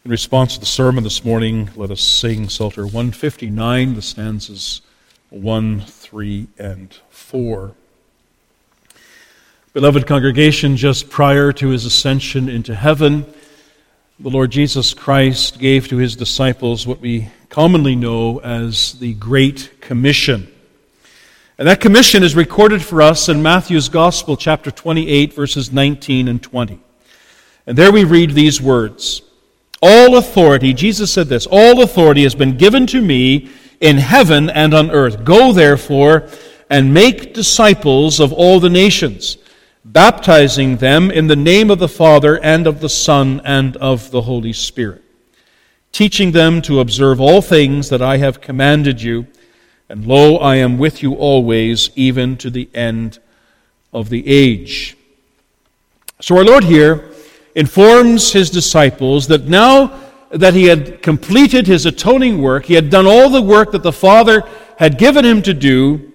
In response to the sermon this morning, let us sing Psalter 159, the stanzas 1, 3, and 4. Beloved congregation, just prior to his ascension into heaven, the Lord Jesus Christ gave to his disciples what we commonly know as the Great Commission. And that commission is recorded for us in Matthew's Gospel, chapter 28, verses 19 and 20. And there we read these words. All authority, Jesus said this, all authority has been given to me in heaven and on earth. Go therefore and make disciples of all the nations, baptizing them in the name of the Father and of the Son and of the Holy Spirit, teaching them to observe all things that I have commanded you. And lo, I am with you always, even to the end of the age. So our Lord here informs his disciples that now that he had completed his atoning work, he had done all the work that the Father had given him to do,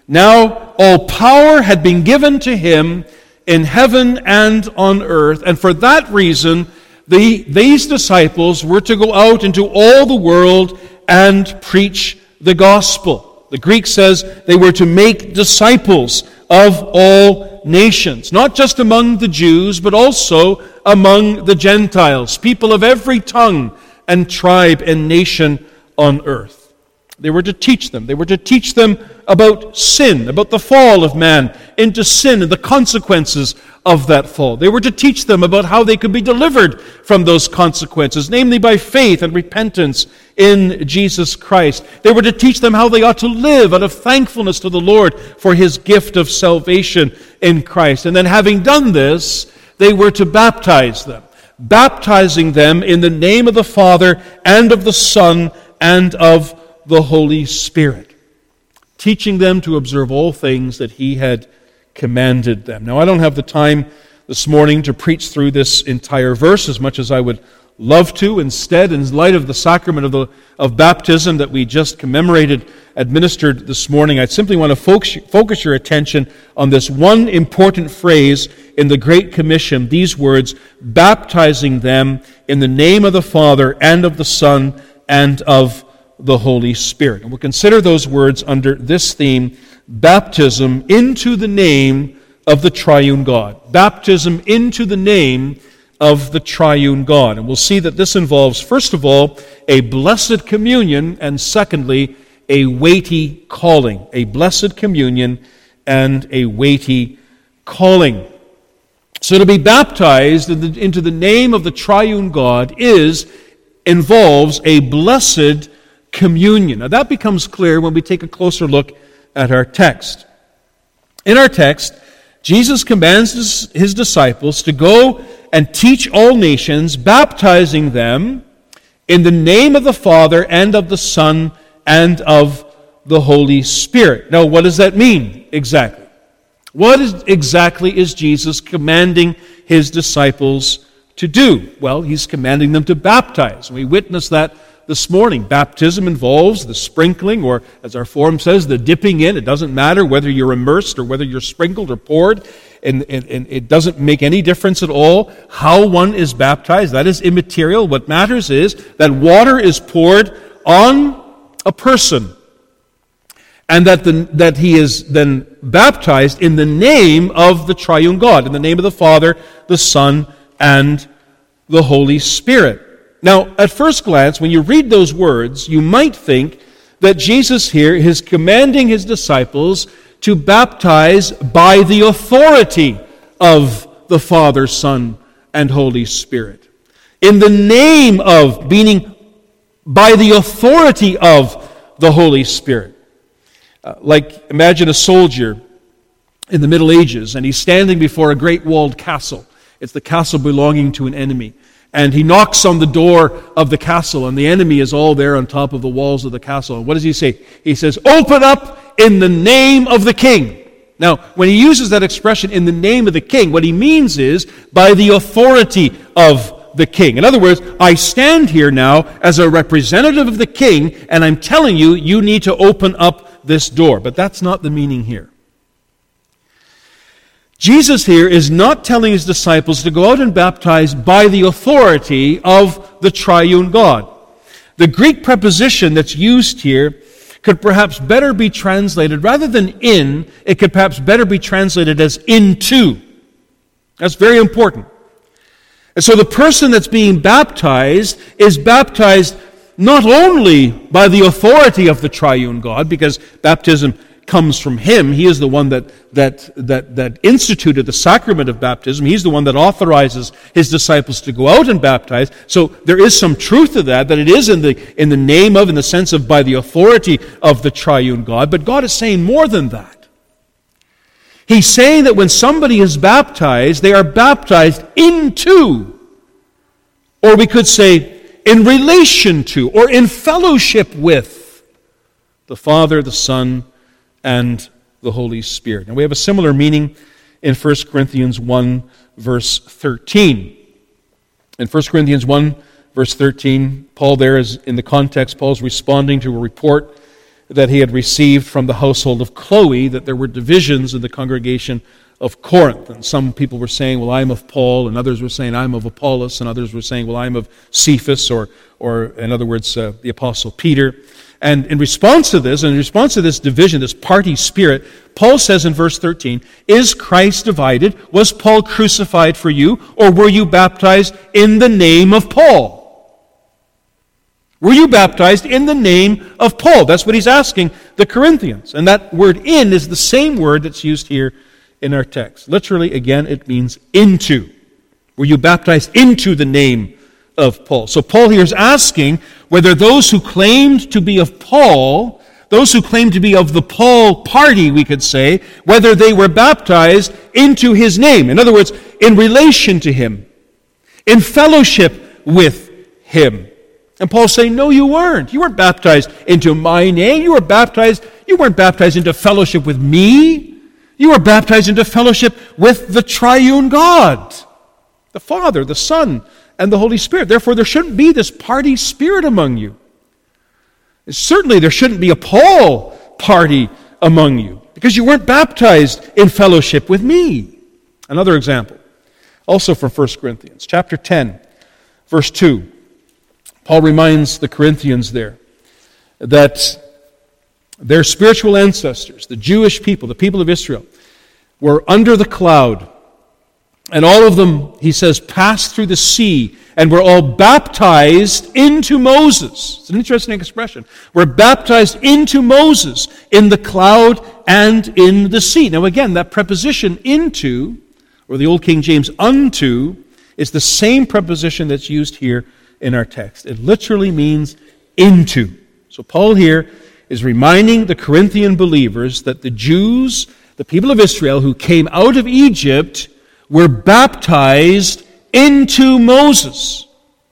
now all power had been given to him in heaven and on earth, and for that reason, these disciples were to go out into all the world and preach the gospel. The Greek says they were to make disciples of all nations, not just among the Jews, but also among the Gentiles, people of every tongue and tribe and nation on earth. They were to teach them. They were to teach them about sin, about the fall of man into sin and the consequences of that fall. They were to teach them about how they could be delivered from those consequences, namely by faith and repentance in Jesus Christ. They were to teach them how they ought to live out of thankfulness to the Lord for his gift of salvation in Christ. And then having done this, they were to baptize them, baptizing them in the name of the Father and of the Son and of the Holy Spirit, teaching them to observe all things that he had commanded them. Now, I don't have the time this morning to preach through this entire verse as much as I would love to. Instead, in light of the sacrament of baptism that we just administered this morning, I simply want to focus your attention on this one important phrase in the Great Commission, these words, baptizing them in the name of the Father and of the Son and of the Holy Spirit. And we'll consider those words under this theme, baptism into the name of the triune God. Baptism into the name of the triune God. And we'll see that this involves, first of all, a blessed communion, and secondly, a weighty calling. A blessed communion and a weighty calling. So to be baptized into the name of the triune God involves a blessed communion. Now that becomes clear when we take a closer look at our text. In our text, Jesus commands his disciples to go and teach all nations, baptizing them in the name of the Father and of the Son and of the Holy Spirit. Now, what does that mean exactly? What exactly is Jesus commanding his disciples to do? Well, he's commanding them to baptize. We witnessed that this morning. Baptism involves the sprinkling, or as our form says, the dipping in. It doesn't matter whether you're immersed or whether you're sprinkled or poured. And it doesn't make any difference at all how one is baptized. That is immaterial. What matters is that water is poured on a person, and that he is then baptized in the name of the triune God, in the name of the Father, the Son, and the Holy Spirit. Now, at first glance, when you read those words, you might think that Jesus here is commanding his disciples to baptize by the authority of the Father, Son, and Holy Spirit. In the name of, meaning by the authority of the Holy Spirit. Like, imagine a soldier in the Middle Ages, and he's standing before a great walled castle. It's the castle belonging to an enemy. And he knocks on the door of the castle, and the enemy is all there on top of the walls of the castle. And what does he say? He says, "Open up in the name of the king." Now, when he uses that expression, "in the name of the king," what he means is, by the authority of the king. In other words, I stand here now as a representative of the king, and I'm telling you, you need to open up this door. But that's not the meaning here. Jesus here is not telling his disciples to go out and baptize by the authority of the triune God. The Greek preposition that's used here could perhaps better be translated, rather than in, it could perhaps better be translated as into. That's very important. And so the person that's being baptized is baptized not only by the authority of the triune God, because baptism comes from Him. He is the one that instituted the sacrament of baptism. He's the one that authorizes His disciples to go out and baptize. So there is some truth to that it is in the name of, in the sense of by the authority of the triune God. But God is saying more than that. He's saying that when somebody is baptized, they are baptized into, or we could say in relation to, or in fellowship with the Father, the Son, and the Holy Spirit. And we have a similar meaning in 1 Corinthians 1, verse 13. In 1 Corinthians 1, verse 13, Paul there is, in the context, Paul's responding to a report that he had received from the household of Chloe, that there were divisions in the congregation of Corinth. And some people were saying, well, I'm of Paul, and others were saying, I'm of Apollos, and others were saying, well, I'm of Cephas, or in other words, the Apostle Peter. And in response to this division, this party spirit, Paul says in verse 13, is Christ divided? Was Paul crucified for you? Or were you baptized in the name of Paul? Were you baptized in the name of Paul? That's what he's asking the Corinthians. And that word in is the same word that's used here in our text. Literally, again, it means into. Were you baptized into the name of Paul? So Paul here is asking whether those who claimed to be of Paul, those who claimed to be of the Paul party, we could say, whether they were baptized into his name. In other words, in relation to him, in fellowship with him. And Paul's saying, no, you weren't. You weren't baptized into my name. You weren't baptized into fellowship with me. You were baptized into fellowship with the triune God, the Father, the Son, and the Holy Spirit. Therefore, there shouldn't be this party spirit among you. And certainly, there shouldn't be a Paul party among you, because you weren't baptized in fellowship with me. Another example, also from 1 Corinthians, chapter 10, verse 2. Paul reminds the Corinthians there that their spiritual ancestors, the Jewish people, the people of Israel, were under the cloud. And all of them, he says, passed through the sea and were all baptized into Moses. It's an interesting expression. We're baptized into Moses in the cloud and in the sea. Now again, that preposition into, or the Old King James unto, is the same preposition that's used here in our text. It literally means into. So Paul here is reminding the Corinthian believers that the Jews, the people of Israel who came out of Egypt, were baptized into Moses.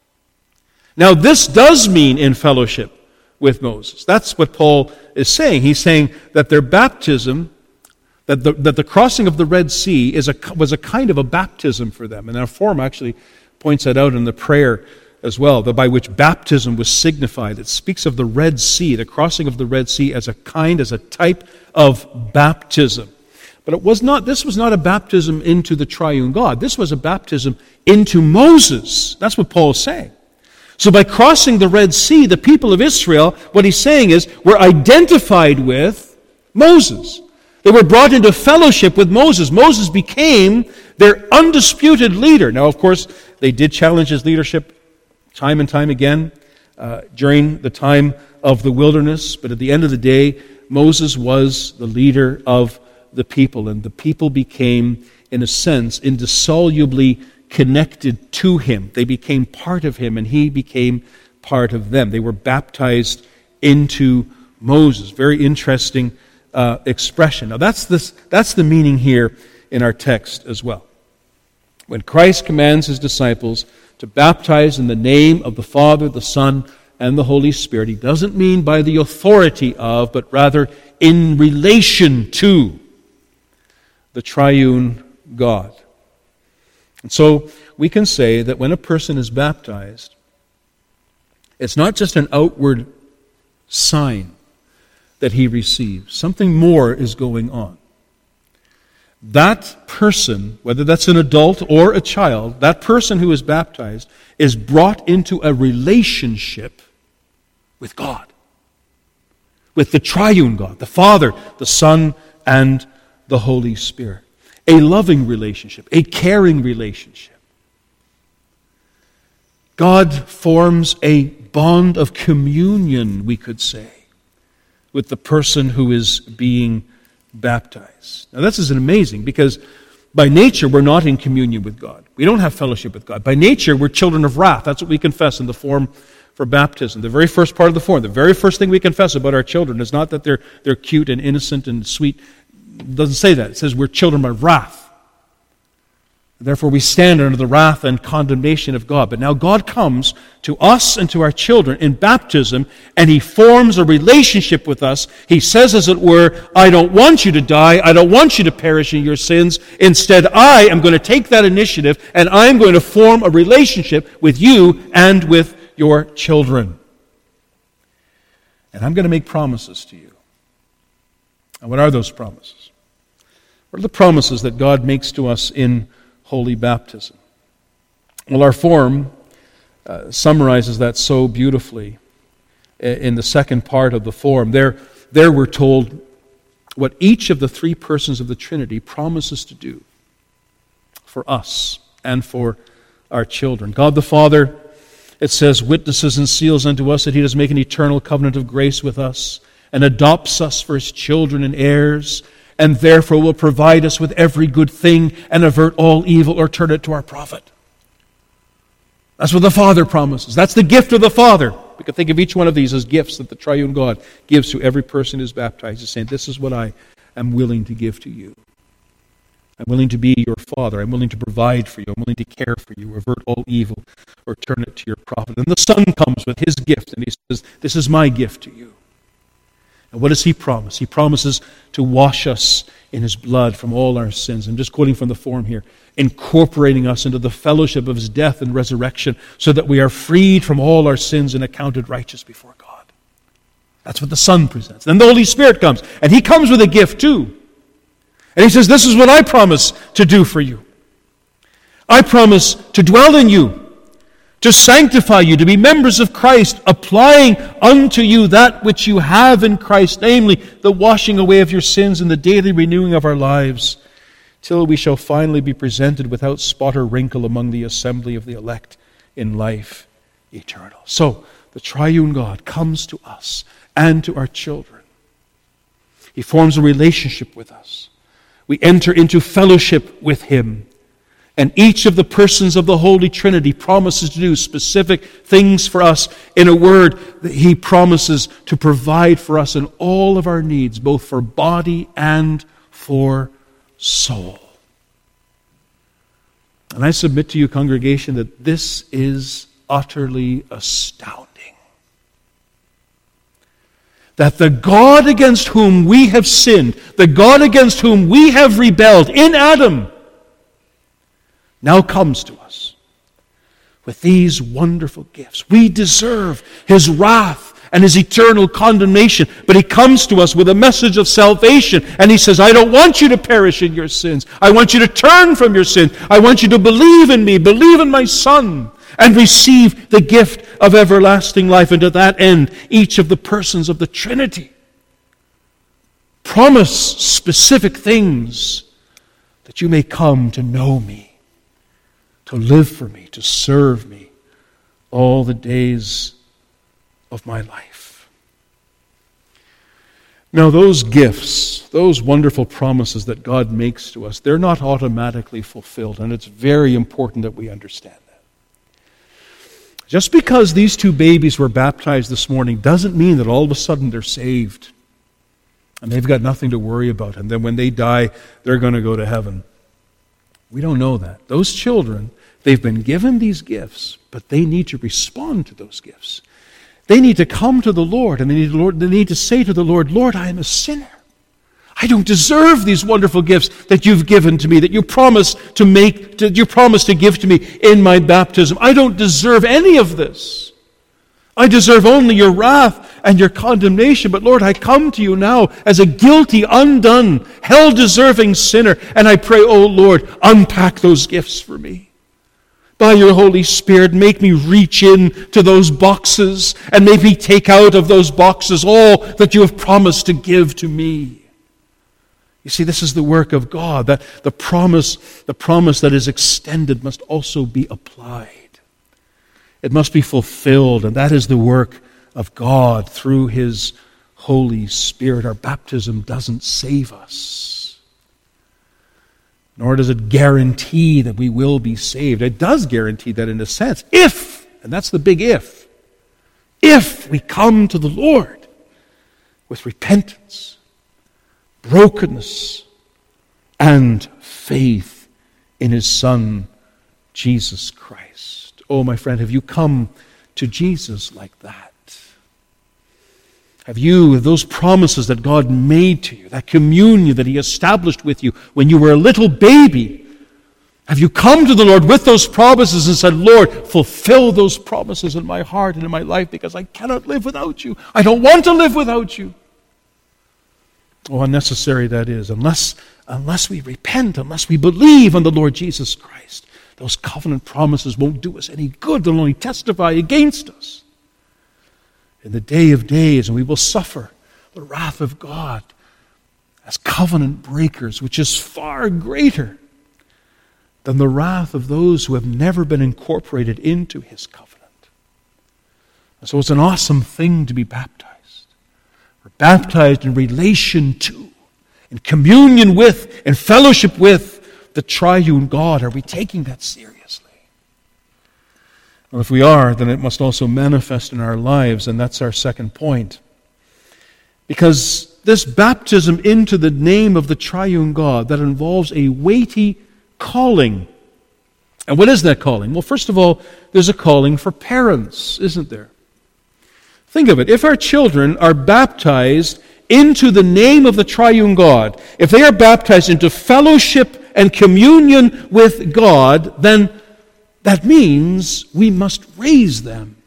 Now this does mean in fellowship with Moses. That's what Paul is saying. He's saying that their baptism, that the crossing of the Red Sea was a kind of a baptism for them. And our form actually points that out in the prayer as well, by which baptism was signified. It speaks of the Red Sea, the crossing of the Red Sea as a type of baptism. But this was not a baptism into the triune God. This was a baptism into Moses. That's what Paul is saying. So by crossing the Red Sea, the people of Israel, what he's saying is, were identified with Moses. They were brought into fellowship with Moses. Moses became their undisputed leader. Now, of course, they did challenge his leadership time and time again during the time of the wilderness. But at the end of the day, Moses was the leader of the people, and the people became, in a sense, indissolubly connected to him. They became part of him, and he became part of them. They were baptized into Moses. Very interesting expression. Now that's the meaning here in our text as well. When Christ commands his disciples to baptize in the name of the Father, the Son, and the Holy Spirit, he doesn't mean by the authority of, but rather in relation to the triune God. And so we can say that when a person is baptized, it's not just an outward sign that he receives. Something more is going on. that person, whether that's an adult or a child, that person who is baptized is brought into a relationship with God, with the triune God, the Father, the Son, and the Holy Spirit. A loving relationship, a caring relationship. God forms a bond of communion, we could say, with the person who is being baptized. Now this is amazing because by nature we're not in communion with God. We don't have fellowship with God. By nature we're children of wrath. That's what we confess in the form for baptism. The very first part of the form, the very first thing we confess about our children is not that they're cute and innocent and sweet. It doesn't say that. It says we're children of wrath. Therefore, we stand under the wrath and condemnation of God. But now God comes to us and to our children in baptism, and He forms a relationship with us. He says, as it were, I don't want you to die. I don't want you to perish in your sins. Instead, I am going to take that initiative, and I'm going to form a relationship with you and with your children. And I'm going to make promises to you. And what are those promises? What are the promises that God makes to us in holy baptism? Well, our form summarizes that so beautifully in the second part of the form. There we're told what each of the three persons of the Trinity promises to do for us and for our children. God the Father, it says, witnesses and seals unto us that He does make an eternal covenant of grace with us and adopts us for His children and heirs, and therefore will provide us with every good thing and avert all evil or turn it to our profit. That's what the Father promises. That's the gift of the Father. We can think of each one of these as gifts that the triune God gives to every person who is baptized. He's saying, this is what I am willing to give to you. I'm willing to be your Father. I'm willing to provide for you. I'm willing to care for you, avert all evil, or turn it to your profit. And the Son comes with His gift, and He says, this is my gift to you. And what does He promise? He promises to wash us in His blood from all our sins. I'm just quoting from the form here. Incorporating us into the fellowship of His death and resurrection so that we are freed from all our sins and accounted righteous before God. That's what the Son presents. Then the Holy Spirit comes, and He comes with a gift too. And He says, this is what I promise to do for you. I promise to dwell in you, to sanctify you, to be members of Christ, applying unto you that which you have in Christ, namely the washing away of your sins and the daily renewing of our lives, till we shall finally be presented without spot or wrinkle among the assembly of the elect in life eternal. So, the triune God comes to us and to our children. He forms a relationship with us. We enter into fellowship with Him. And each of the persons of the Holy Trinity promises to do specific things for us. In a word, He promises to provide for us in all of our needs, both for body and for soul. And I submit to you, congregation, that this is utterly astounding. That the God against whom we have sinned, the God against whom we have rebelled in Adam, now comes to us with these wonderful gifts. We deserve His wrath and His eternal condemnation, but He comes to us with a message of salvation, and He says, I don't want you to perish in your sins. I want you to turn from your sin. I want you to believe in me, believe in my Son, and receive the gift of everlasting life. And to that end, each of the persons of the Trinity promise specific things that you may come to know me, to live for me, to serve me all the days of my life. Now those gifts, those wonderful promises that God makes to us, they're not automatically fulfilled, and it's very important that we understand that. Just because these two babies were baptized this morning doesn't mean that all of a sudden they're saved and they've got nothing to worry about, and then when they die, they're going to go to heaven. We don't know that. Those children, they've been given these gifts, but they need to respond to those gifts. They need to come to the Lord, and they need to say to the Lord, Lord, I am a sinner. I don't deserve these wonderful gifts that you've given to me, that you promised to give to me in my baptism. I don't deserve any of this. I deserve only your wrath and your condemnation. But Lord, I come to you now as a guilty, undone, hell-deserving sinner, and I pray, oh Lord, unpack those gifts for me. By your Holy Spirit, make me reach in to those boxes and make me take out of those boxes all that you have promised to give to me. You see, this is the work of God, that the promise that is extended must also be applied. It must be fulfilled, and that is the work of God through His Holy Spirit. Our baptism doesn't save us, nor does it guarantee that we will be saved. It does guarantee that in a sense, if, and that's the big if we come to the Lord with repentance, brokenness, and faith in His Son, Jesus Christ. Oh, my friend, have you come to Jesus like that? Have you, those promises that God made to you, that communion that He established with you when you were a little baby, have you come to the Lord with those promises and said, Lord, fulfill those promises in my heart and in my life because I cannot live without you. I don't want to live without you. Oh, unnecessary that is. Unless we repent, unless we believe on the Lord Jesus Christ, those covenant promises won't do us any good. They'll only testify against us in the day of days, and we will suffer the wrath of God as covenant breakers, which is far greater than the wrath of those who have never been incorporated into His covenant. And so it's an awesome thing to be baptized. We're baptized in relation to, in communion with, in fellowship with the triune God. Are we taking that seriously? Well, if we are, then it must also manifest in our lives, and that's our second point. Because this baptism into the name of the triune God, that involves a weighty calling. And what is that calling? Well, first of all, there's a calling for parents, isn't there? Think of it. If our children are baptized into the name of the triune God, if they are baptized into fellowship and communion with God, then that means we must raise them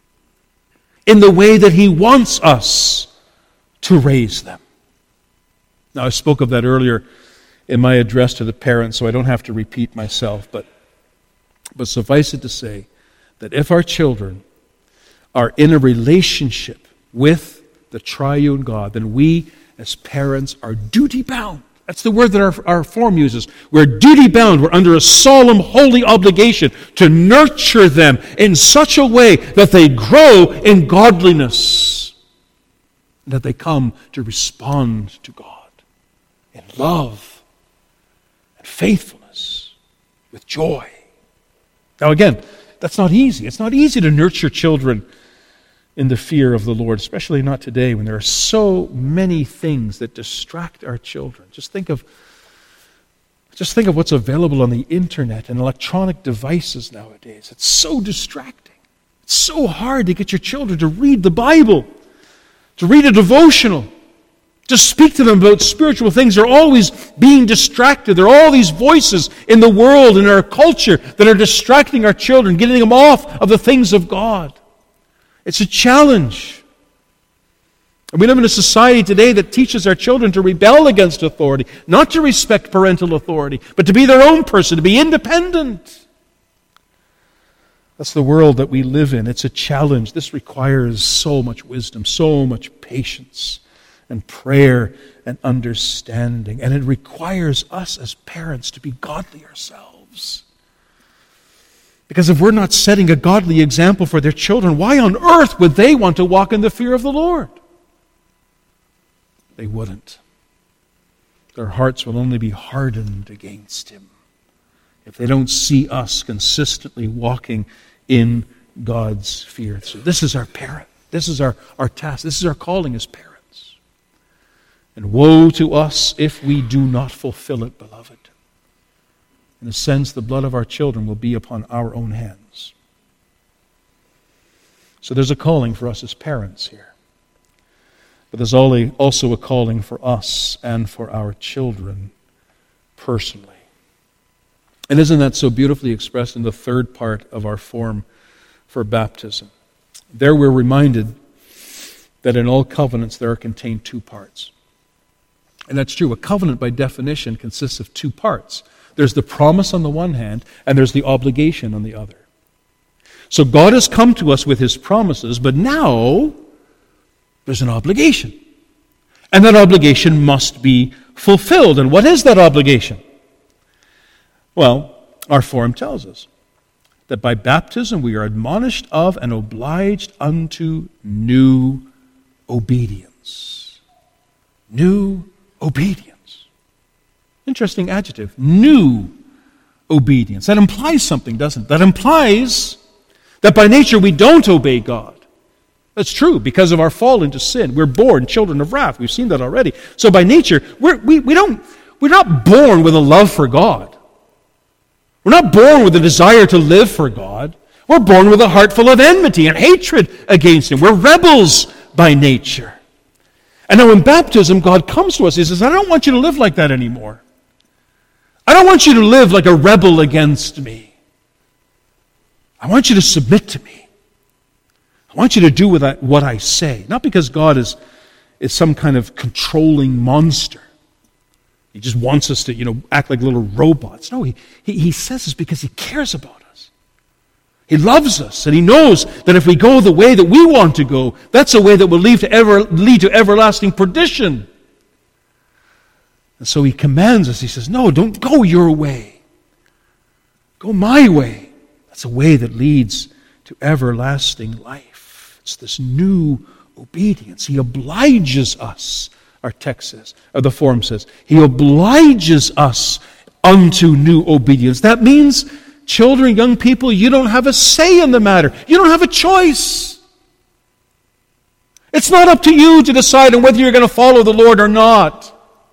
in the way that He wants us to raise them. Now, I spoke of that earlier in my address to the parents, so I don't have to repeat myself, but suffice it to say that if our children are in a relationship with the triune God, then we as parents are duty-bound. That's the word that our form uses. We're duty-bound. We're under a solemn, holy obligation to nurture them in such a way that they grow in godliness, and that they come to respond to God in love and faithfulness with joy. Now again, that's not easy. It's not easy to nurture children in the fear of the Lord, especially not today when there are so many things that distract our children. Just think of what's available on the internet and electronic devices nowadays. It's so distracting. It's so hard to get your children to read the Bible, to read a devotional, to speak to them about spiritual things. They're always being distracted. There are all these voices in the world, in our culture, that are distracting our children, getting them off of the things of God. It's a challenge. And we live in a society today that teaches our children to rebel against authority, not to respect parental authority, but to be their own person, to be independent. That's the world that we live in. It's a challenge. This requires so much wisdom, so much patience, and prayer and understanding. And it requires us as parents to be godly ourselves. Because if we're not setting a godly example for their children, why on earth would they want to walk in the fear of the Lord? They wouldn't. Their hearts will only be hardened against Him if they don't see us consistently walking in God's fear. So this is our parent. This is our task. This is our calling as parents. And woe to us if we do not fulfill it, beloved. In a sense, the blood of our children will be upon our own hands. So there's a calling for us as parents here. But there's also a calling for us and for our children personally. And isn't that so beautifully expressed in the third part of our form for baptism? There we're reminded that in all covenants there are contained two parts. And that's true. A covenant, by definition, consists of two parts. There's the promise on the one hand, and there's the obligation on the other. So God has come to us with His promises, but now there's an obligation. And that obligation must be fulfilled. And what is that obligation? Well, our form tells us that by baptism we are admonished of and obliged unto new obedience. New obedience. Interesting adjective. New obedience. That implies something, doesn't it? That implies that by nature we don't obey God. That's true. Because of our fall into sin, we're born children of wrath. We've seen that already. So by nature, we're not born with a love for God. We're not born with a desire to live for God. We're born with a heart full of enmity and hatred against Him. We're rebels by nature. And now in baptism, God comes to us. He says, I don't want you to live like that anymore. I don't want you to live like a rebel against me. I want you to submit to me. I want you to do what I say. Not because God is some kind of controlling monster. He just wants us to, act like little robots. No, he says this because He cares about us. He loves us, and He knows that if we go the way that we want to go, that's a way that will lead to everlasting perdition. And so He commands us. He says, no, don't go your way. Go my way. That's a way that leads to everlasting life. It's this new obedience. He obliges us, our text says, or the form says. He obliges us unto new obedience. That means, children, young people, you don't have a say in the matter. You don't have a choice. It's not up to you to decide on whether you're going to follow the Lord or not.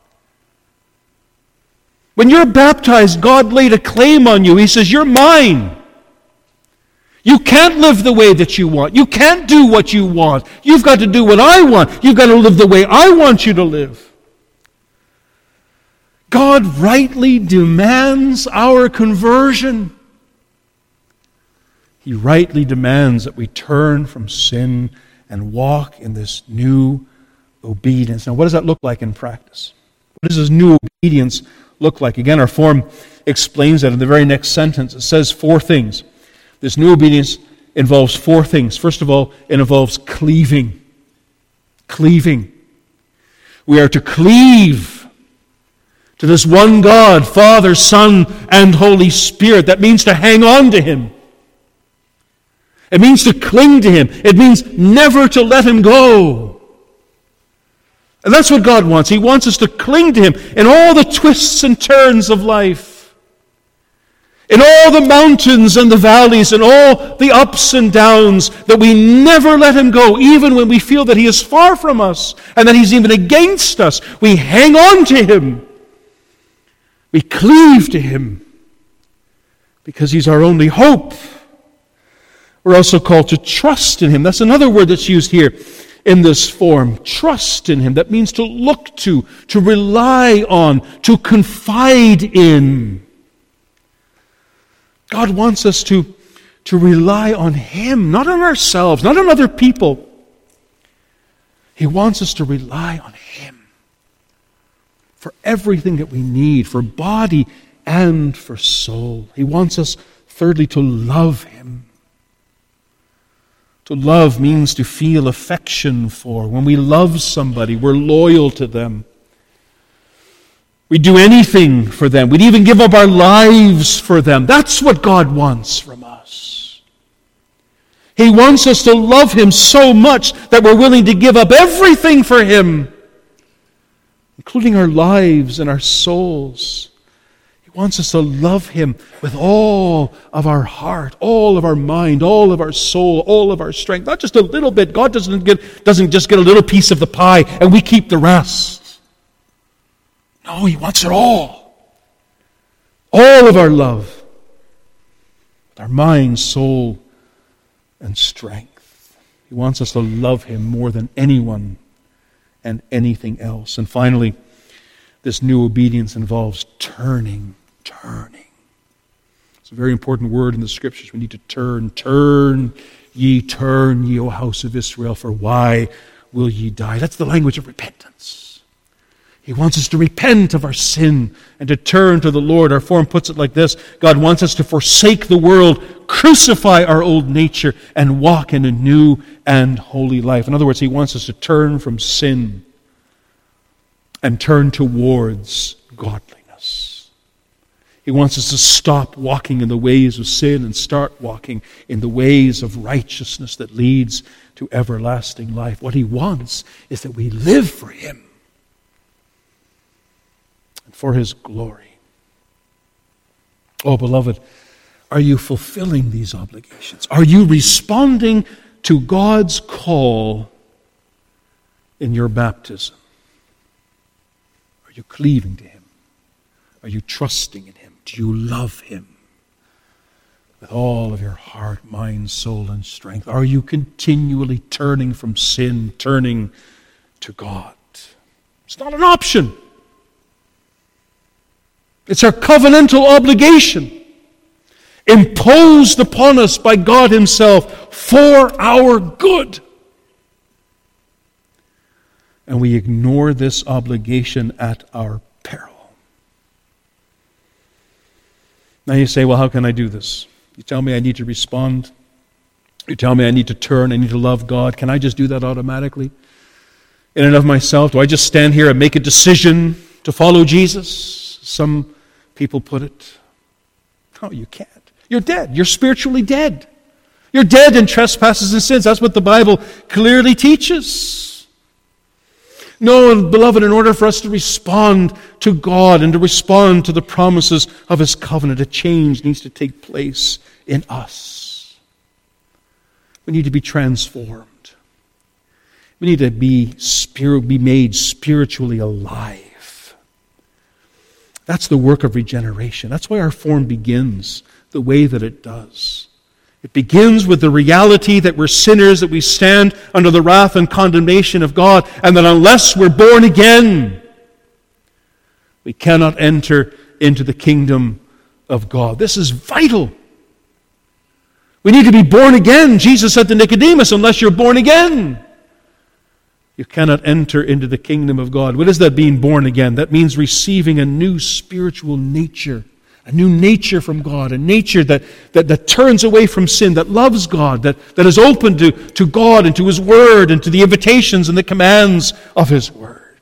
When you're baptized, God laid a claim on you. He says, you're mine. You can't live the way that you want. You can't do what you want. You've got to do what I want. You've got to live the way I want you to live. God rightly demands our conversion. He rightly demands that we turn from sin and walk in this new obedience. Now, what does that look like in practice? What does this new obedience look like? Again, our form explains that in the very next sentence. It says four things. This new obedience involves four things. First of all, it involves cleaving. Cleaving. We are to cleave to this one God, Father, Son, and Holy Spirit. That means to hang on to Him. It means to cling to Him. It means never to let Him go. And that's what God wants. He wants us to cling to Him in all the twists and turns of life. In all the mountains and the valleys and all the ups and downs, that we never let Him go, even when we feel that He is far from us and that He's even against us. We hang on to Him. We cleave to Him because He's our only hope. We're also called to trust in Him. That's another word that's used here in this form. Trust in Him. That means to look to rely on, to confide in. God wants us to rely on Him, not on ourselves, not on other people. He wants us to rely on Him for everything that we need, for body and for soul. He wants us, thirdly, to love Him. To love means to feel affection for. When we love somebody, we're loyal to them. We'd do anything for them. We'd even give up our lives for them. That's what God wants from us. He wants us to love Him so much that we're willing to give up everything for Him, including our lives and our souls. He wants us to love Him with all of our heart, all of our mind, all of our soul, all of our strength. Not just a little bit. God doesn't just get a little piece of the pie and we keep the rest. No, He wants it all. All of our love. Our mind, soul, and strength. He wants us to love Him more than anyone and anything else. And finally, this new obedience involves turning. It's a very important word in the Scriptures. We need to turn. Turn ye, O house of Israel. For why will ye die. That's the language of repentance. He wants us to repent of our sin and to turn to the Lord. Our form puts it like this: God wants us to forsake the world, crucify our old nature, and walk in a new and holy life. In other words, He wants us to turn from sin and turn towards godliness. He wants us to stop walking in the ways of sin and start walking in the ways of righteousness that leads to everlasting life. What He wants is that we live for Him and for His glory. Oh, beloved, are you fulfilling these obligations? Are you responding to God's call in your baptism? Are you cleaving to Him? Are you trusting in Him? Do you love Him with all of your heart, mind, soul, and strength? Are you continually turning from sin, turning to God? It's not an option. It's our covenantal obligation, imposed upon us by God Himself for our good. And we ignore this obligation at our peril. Now you say, well, how can I do this? You tell me I need to respond. You tell me I need to turn, I need to love God. Can I just do that automatically? In and of myself? Do I just stand here and make a decision to follow Jesus? Some people put it. No, you can't. You're dead. You're spiritually dead. You're dead in trespasses and sins. That's what the Bible clearly teaches. No, beloved, in order for us to respond to God and to respond to the promises of His covenant, a change needs to take place in us. We need to be transformed. We need to be made spiritually alive. That's the work of regeneration. That's why our form begins the way that it does. It begins with the reality that we're sinners, that we stand under the wrath and condemnation of God, and that unless we're born again, we cannot enter into the kingdom of God. This is vital. We need to be born again. Jesus said to Nicodemus, unless you're born again, you cannot enter into the kingdom of God. What is that, being born again? That means receiving a new spiritual nature. A new nature from God, a nature that turns away from sin, that loves God, that is open to God and to His Word and to the invitations and the commands of His Word.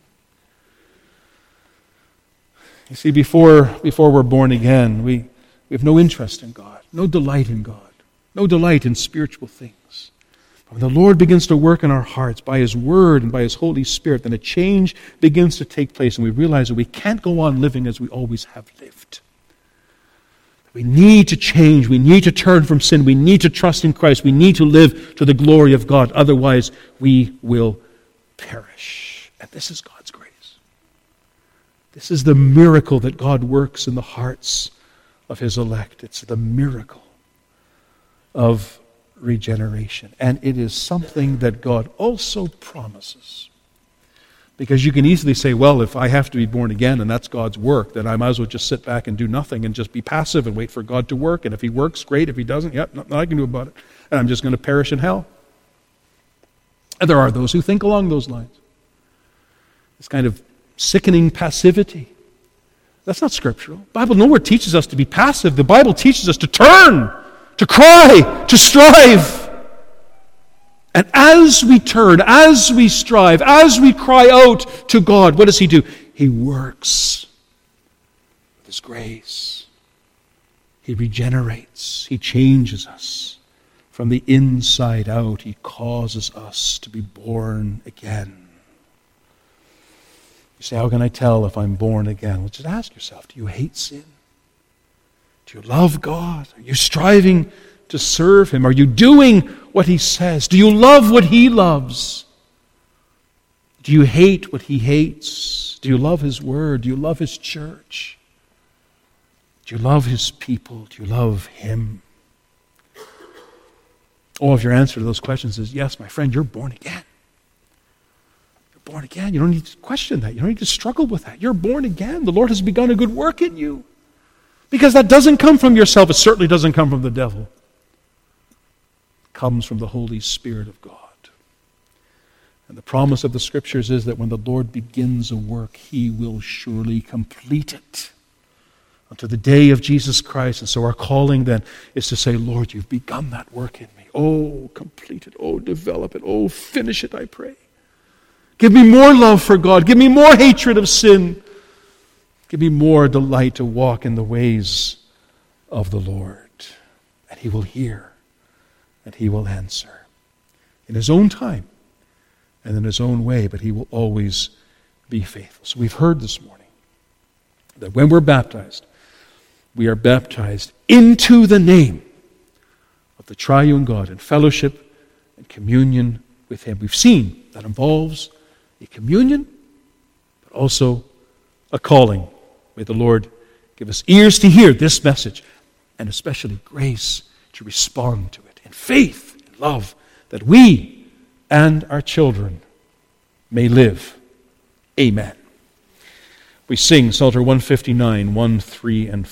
You see, before we're born again, we have no interest in God, no delight in God, no delight in spiritual things. When the Lord begins to work in our hearts by His Word and by His Holy Spirit, then a change begins to take place, and we realize that we can't go on living as we always have lived. We need to change. We need to turn from sin. We need to trust in Christ. We need to live to the glory of God. Otherwise, we will perish. And this is God's grace. This is the miracle that God works in the hearts of His elect. It's the miracle of regeneration. And it is something that God also promises. Because you can easily say, well, if I have to be born again and that's God's work, then I might as well just sit back and do nothing and just be passive and wait for God to work. And if He works, great. If He doesn't, nothing I can do about it. And I'm just going to perish in hell. And there are those who think along those lines. This kind of sickening passivity. That's not scriptural. The Bible nowhere teaches us to be passive. The Bible teaches us to turn, to cry, to strive. And as we turn, as we strive, as we cry out to God, what does He do? He works with His grace. He regenerates. He changes us from the inside out. He causes us to be born again. You say, how can I tell if I'm born again? Well, just ask yourself, do you hate sin? Do you love God? Are you striving to serve Him? Are you doing what He says? Do you love what He loves? Do you hate what He hates? Do you love His Word? Do you love His church? Do you love His people? Do you love Him? Oh, if your answer to those questions is yes, my friend, you're born again. You're born again. You don't need to question that. You don't need to struggle with that. You're born again. The Lord has begun a good work in you. Because that doesn't come from yourself. It certainly doesn't come from the devil. It comes from the Holy Spirit of God. And the promise of the Scriptures is that when the Lord begins a work, He will surely complete it unto the day of Jesus Christ. And so our calling then is to say, Lord, you've begun that work in me. Oh, complete it. Oh, develop it. Oh, finish it, I pray. Give me more love for God. Give me more hatred of sin. Give me more delight to walk in the ways of the Lord. And He will hear and He will answer in His own time and in His own way, but He will always be faithful. So we've heard this morning that when we're baptized, we are baptized into the name of the triune God in fellowship and communion with Him. We've seen that involves a communion, but also a calling. May the Lord give us ears to hear this message, and especially grace to respond to it in faith, in love, that we and our children may live. Amen. We sing Psalter 159, 1, 3, and 4.